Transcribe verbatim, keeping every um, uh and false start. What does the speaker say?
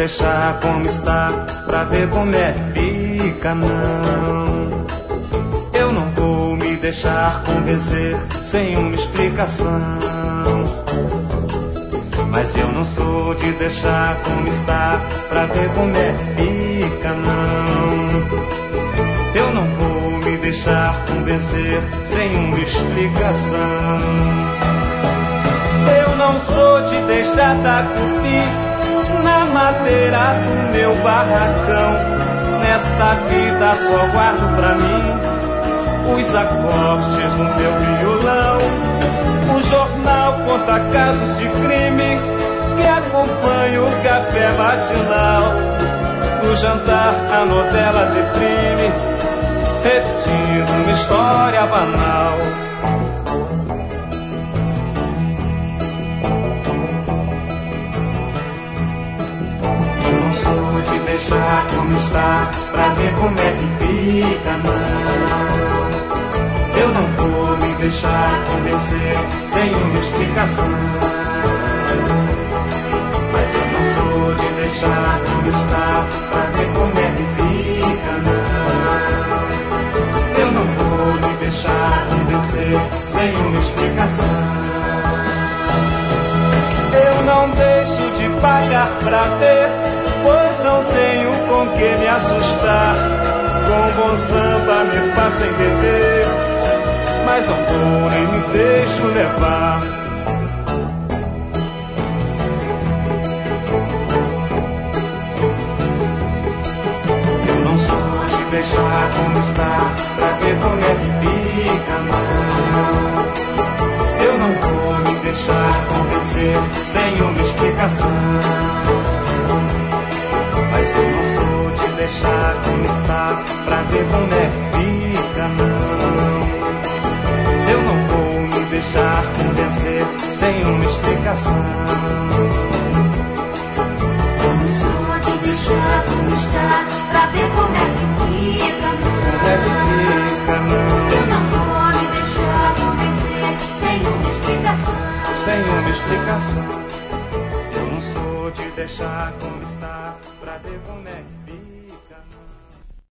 deixar como está pra ver como é que fica, não. Eu não vou me deixar convencer sem uma explicação. Mas eu não sou de deixar como está pra ver como é que fica, não. Eu não vou me deixar convencer sem uma explicação. Eu não sou de deixar dar cupim na madeira do meu barracão. Nesta vida só guardo pra mim os acordes do meu violão. O jornal conta casos de crime que acompanha o café matinal. No jantar a novela deprime, repetindo uma história banal. Eu não sou de deixar como está pra ver como é que fica, não. Eu não vou me deixar convencer sem uma explicação. Mas eu não sou de deixar como está pra ver como é que fica, não. Eu não vou me deixar convencer sem uma explicação. Eu não deixo de pagar pra ver, pois não tenho com que me assustar. Com bom samba me faço entender, mas não vou nem me deixo levar. Eu não sou de deixar como está pra ver como é que fica, não. Eu não vou me deixar convencer sem uma explicação. Mas eu não sou de deixar como está pra ver como é que fica, não. Eu não vou me deixar convencer sem uma explicação. Eu não sou de deixar como está pra ver como é que fica, não. Como é que fica, não. Eu não vou me deixar convencer sem uma explicação. Sem uma explicação. Eu não sou de deixar como está pra ver como é que